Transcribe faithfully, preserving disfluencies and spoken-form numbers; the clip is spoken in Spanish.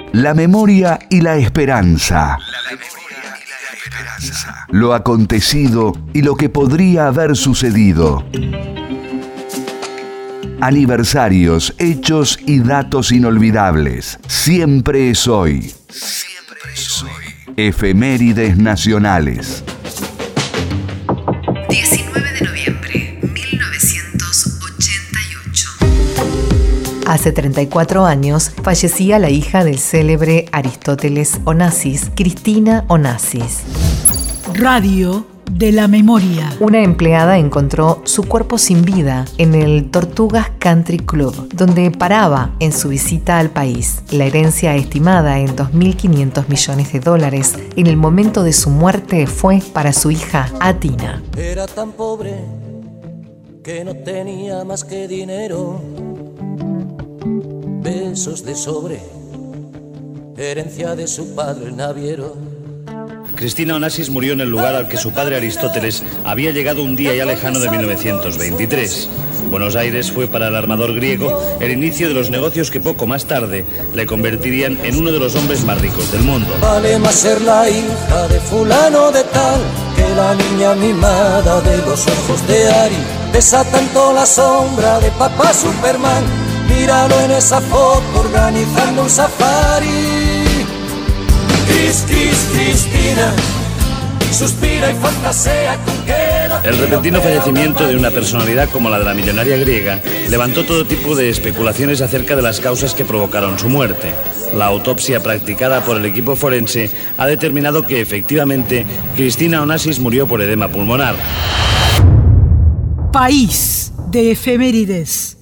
La memoria y la esperanza. Lo acontecido y lo que podría haber sucedido. Aniversarios, hechos y datos inolvidables. Siempre es hoy. Siempre es hoy. Efemérides nacionales. diecinueve de noviembre, mil novecientos ochenta y ocho. Hace treinta y cuatro años fallecía la hija del célebre Aristóteles Onassis, Cristina Onassis. Radio de la memoria. Una empleada encontró su cuerpo sin vida en el Tortugas Country Club, donde paraba en su visita al país. La herencia estimada en dos mil quinientos millones de dólares en el momento de su muerte fue para su hija Atina. Era tan pobre que no tenía más que dinero, besos de sobre, herencia de su padre el naviero. Cristina Onassis murió en el lugar al que su padre Aristóteles había llegado un día ya lejano de mil novecientos veintitrés. Buenos Aires fue para el armador griego el inicio de los negocios que poco más tarde le convertirían en uno de los hombres más ricos del mundo. Vale más ser la hija de fulano de tal que la niña mimada de los ojos de Ari. Pesa tanto la sombra de papá Superman, míralo en esa foto organizando un safari. Cris, Cris, Cristina, suspira y fantasea con que la... El repentino fallecimiento de una personalidad como la de la millonaria griega levantó todo tipo de especulaciones acerca de las causas que provocaron su muerte. La autopsia practicada por el equipo forense ha determinado que efectivamente Cristina Onassis murió por edema pulmonar. País de efemérides.